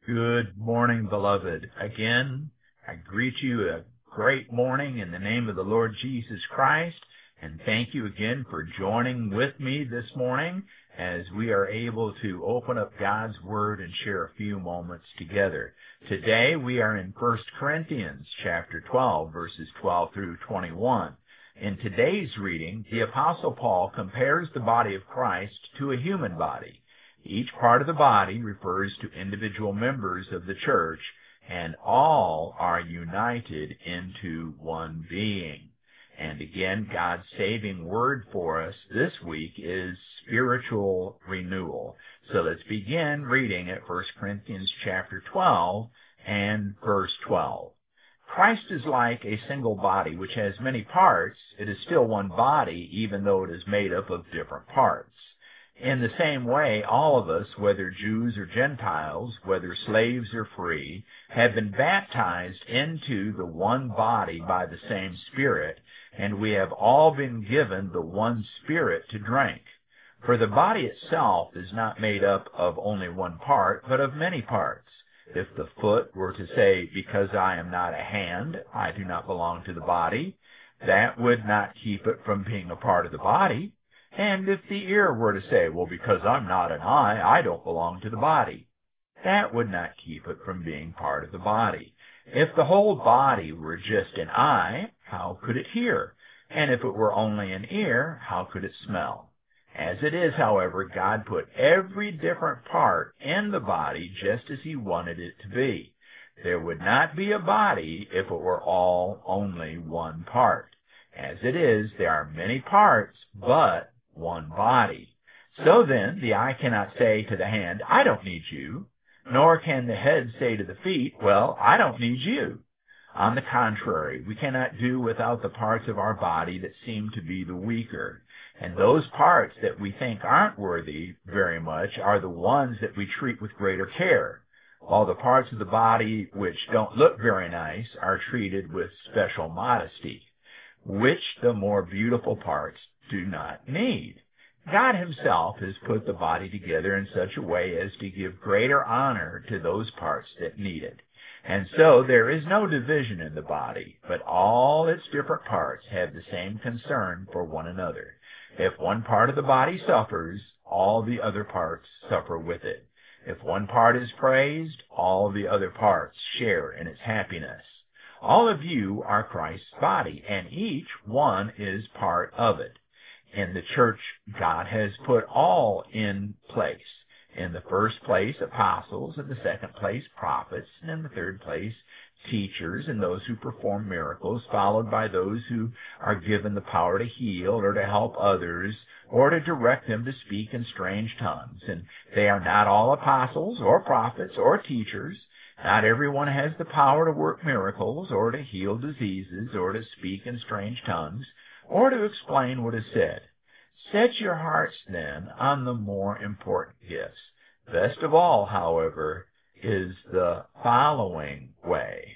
Good morning, beloved. Again, I greet you a great morning in the name of the Lord Jesus Christ, and thank you again for joining with me this morning as we are able to open up God's Word and share a few moments together. Today we are in 1 Corinthians chapter 12, verses 12 through 21. In today's reading, the Apostle Paul compares the body of Christ to a human body. Each part of the body refers to individual members of the church, and all are united into one being. And again, God's saving word for us this week is spiritual renewal. So let's begin reading at 1 Corinthians chapter 12 and verse 12. Christ is like a single body which has many parts. It is still one body, even though it is made up of different parts. In the same way, all of us, whether Jews or Gentiles, whether slaves or free, have been baptized into the one body by the same Spirit, and we have all been given the one Spirit to drink. For the body itself is not made up of only one part, but of many parts. If the foot were to say, "Because I am not a hand, I do not belong to the body," that would not keep it from being a part of the body. And if the ear were to say, "Well, because I'm not an eye, I don't belong to the body," that would not keep it from being part of the body. If the whole body were just an eye, how could it hear? And if it were only an ear, how could it smell? As it is, however, God put every different part in the body just as He wanted it to be. There would not be a body if it were all only one part. As it is, there are many parts, but one body. So then, the eye cannot say to the hand, "I don't need you," nor can the head say to the feet, "Well, I don't need you." On the contrary, we cannot do without the parts of our body that seem to be the weaker. And those parts that we think aren't worthy very much are the ones that we treat with greater care, while the parts of the body which don't look very nice are treated with special modesty, which the more beautiful parts do not need. God Himself has put the body together in such a way as to give greater honor to those parts that need it. And so there is no division in the body, but all its different parts have the same concern for one another. If one part of the body suffers, all the other parts suffer with it. If one part is praised, all the other parts share in its happiness. All of you are Christ's body, and each one is part of it. In the church, God has put all in place. In the first place, apostles, in the second place, prophets, and in the third place, teachers and those who perform miracles, followed by those who are given the power to heal or to help others or to direct them to speak in strange tongues. And they are not all apostles or prophets or teachers. Not everyone has the power to work miracles or to heal diseases or to speak in strange tongues or to explain what is said. Set your hearts, then, on the more important gifts. Best of all, however, is the following way.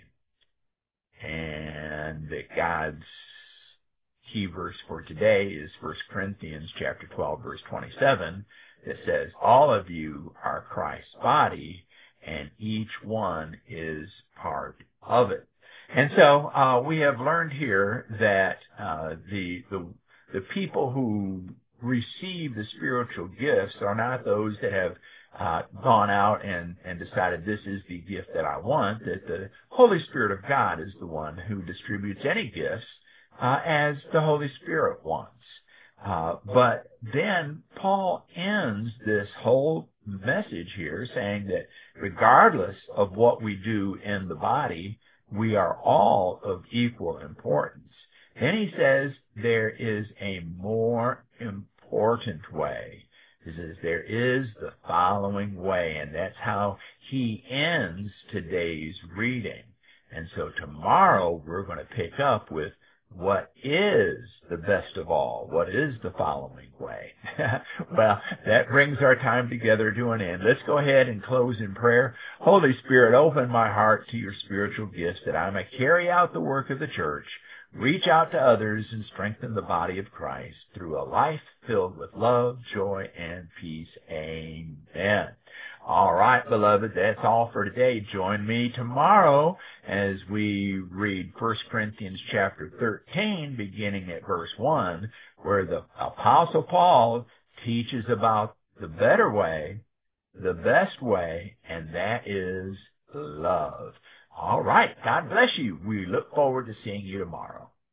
And God's key verse for today is 1 Corinthians chapter 12, verse 27, that says, "All of you are Christ's body, and each one is part of it." And so we have learned here that the people who receive the spiritual gifts are not those that have gone out and decided this is the gift that I want, that the Holy Spirit of God is the one who distributes any gifts as the Holy Spirit wants. But then Paul ends this whole message here saying that regardless of what we do in the body, we are all of equal importance. Then he says there is a more important way. He says there is the following way, and that's how he ends today's reading. And so tomorrow we're going to pick up with what is the best of all? What is the following way? Well, that brings our time together to an end. Let's go ahead and close in prayer. Holy Spirit, open my heart to your spiritual gifts that I may carry out the work of the church, reach out to others, and strengthen the body of Christ through a life filled with love, joy, and peace. Amen. All right, beloved, that's all for today. Join me tomorrow as we read 1 Corinthians chapter 13, beginning at verse 1, where the Apostle Paul teaches about the better way, the best way, and that is love. All right, God bless you. We look forward to seeing you tomorrow.